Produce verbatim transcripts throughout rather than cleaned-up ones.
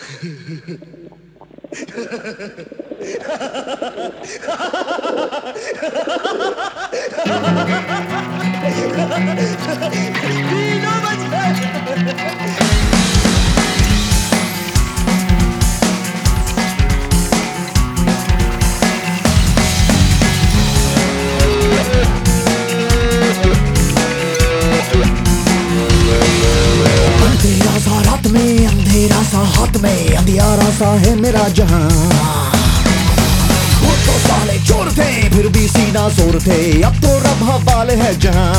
अंधेरा सा हाथ में अंधियारा सा है मेरा जहां। वो तो साले चोर थे फिर भी सीना जोर थे, अब तो रब हवाले है जहां।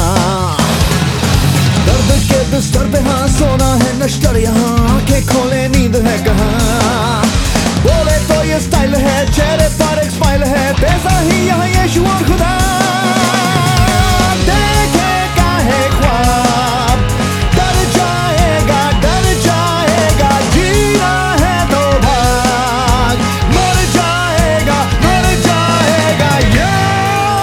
दर्द के बिस्तर पे हाँ सोना है नश्तर यहाँ, आंखें खोले नींद है कहाँ। बोले तो ये स्टाइल है, चेहरे पर एक स्माइल है, पैसा ही यहाँ यीशु और खुदा। देखे का है ख्वाब, डर जाएगा डर जाएगा, जीना है तो भाग, मर जाएगा मर जाएगा यार।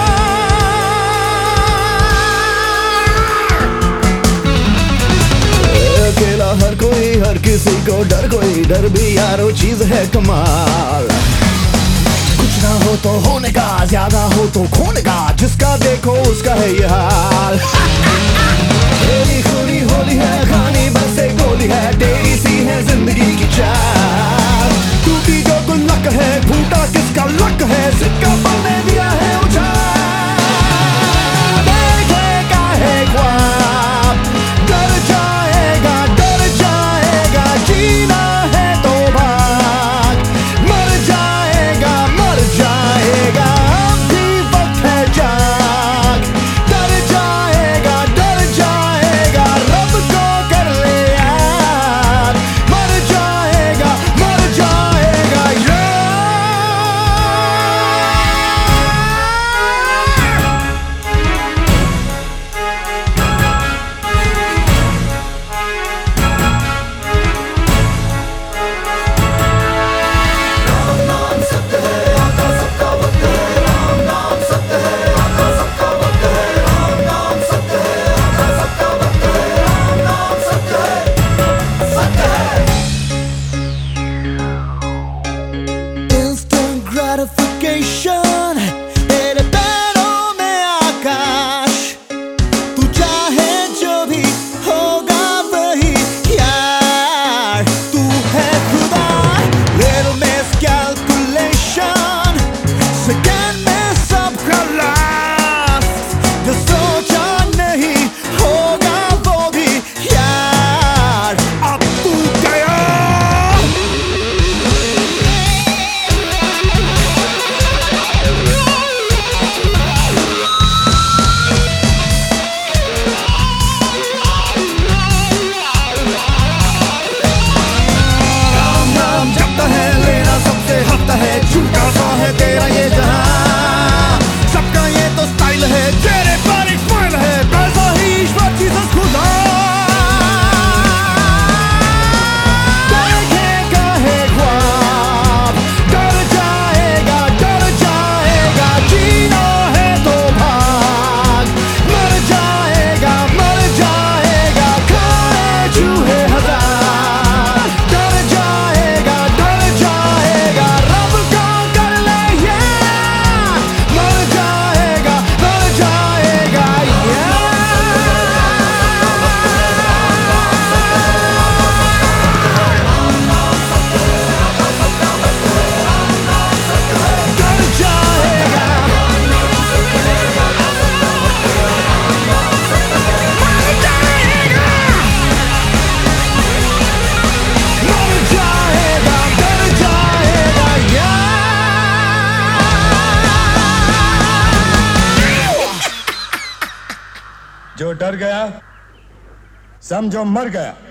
अकेला हर कोई हर किसी को डर, कोई डर भी यारो चीज है कमाल। कुछ ना हो तो होने का, ज्यादा हो तो खोने का, जिसका देखो उसका है ये हाल। तेरी खूनी होली है, खानी बस एक गोली है, तेरी सी है जिंदगी की चाल। टूटी जो गुल्लक है, फूटा किसका लक है, सिक्का बनने दिया है उछाल। देखेगा है ख्वाब, डर जाएगा डर जाएगा, जीना है तो भाग, मर जाएगा मर जाएगा, अभी वक्त है जाग। डर जाएगा डर जाएगा, रब को कर ले यार, मर जाएगा मर जाएगा यार। Instant gratification, तेरे पैरों में आकाश, तू चाहे जो भी होगा वही यार। तू है खुदा, little miscalculation, सेकंड में सब खलास, जो सोचा नहीं होगा वो भी यार, अब तू गया। नाम जपता है, लेना सबसे हफ्ता है, झूठा सा है तेरा ये जहां। सबका ये तो स्टाइल है, चेहरे पर एक स्माइल है, पैसा ही ईश्वर जीसस खुदा। देखेगा है ख्वाब, डर जाएगा डर जाएगा, जीना है तो भाग, मर जाएगा मर जाएगा, खाए चूहे हजार। डर जाएगा डर जाएगा, रब का कर ले यार, मर जाएगा मर जाएगा यार। डर जाएगा मर जाएगा डर जाएगा यार। जो डर गया समझो मर गया।